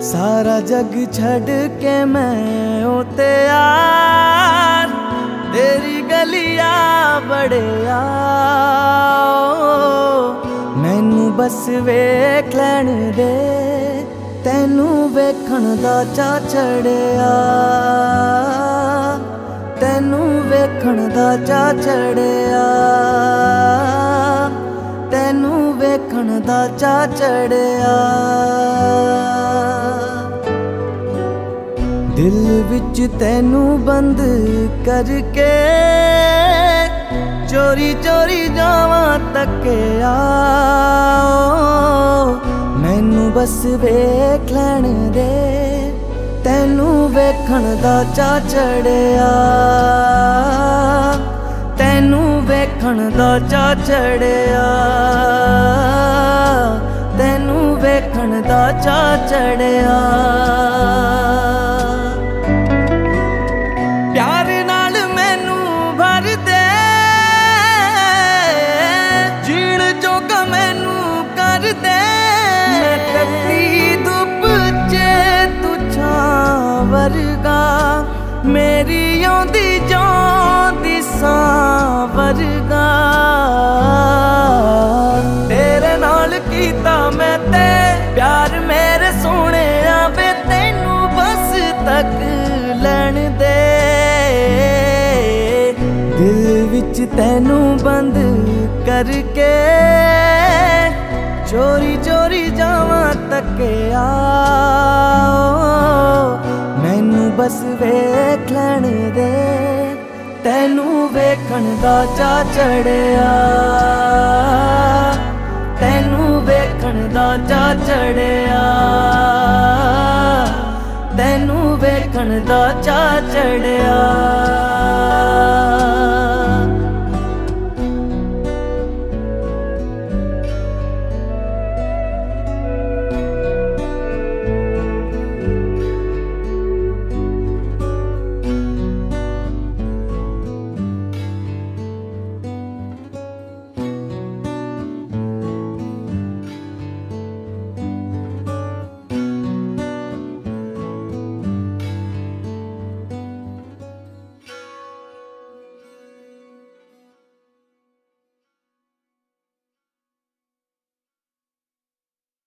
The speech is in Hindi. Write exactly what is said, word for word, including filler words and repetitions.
सारा जग छड़ के मैं ओ तैयार, तेरी गलिया बड़े मैनू बस वेख लैण दे, तैनू वेखण दा चा चढ़िया, तैनू वेखण दा चा चढ़िया, तैनू वेखण दा चा चढ़िया। दिल विच तैनू बंद करके चोरी चोरी जावां तकिया, मैनू बस वेख लैण दे, तैनू वेखण दा चा चढ़िया, तैनू वेखण दा चा चढ़िया, तैनू वेखण दा चा चढ़िया। प्यार नाल मैनू भर दे, जीण जोगा मैनू कर दे, मैं तकती धुप चे तू छां वर्गा, मेरी आंदी जांदी सां वर्गा। तेरे नाल कीता मैं ते प्यार मेरे सोने आवे, तैनू बस तक लैण दे, दिल विच तैनू बंद करके चोरी चोरी जावां तकिया, मैनू बस वेख लैण दे, तैनू वेखण दा चा चढ़िया, तैनू वेखण दा चा चढ़िया, तैनू वेखण दा चा चढ़िया।